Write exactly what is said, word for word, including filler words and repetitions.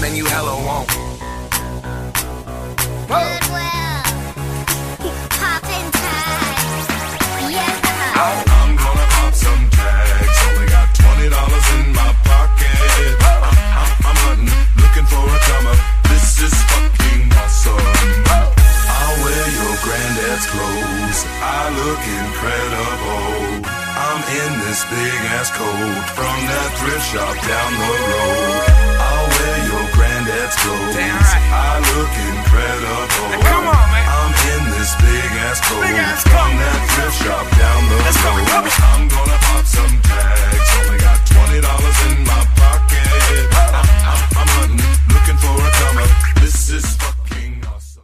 then you hella won't. Goodwill. Poppin' tags. Yeah. I'm gonna pop some tags. Only got twenty dollars in my pocket. I'm, I'm, I'm hunting, looking for a come up. This is fucking awesome. I'll wear your granddad's clothes. I look incredible. I'm in this big ass coat from that thrift shop down the road. I'll wear your granddad's clothes. Damn right. I look incredible. Now come on, man. I'm in this big ass coat Big ass coat.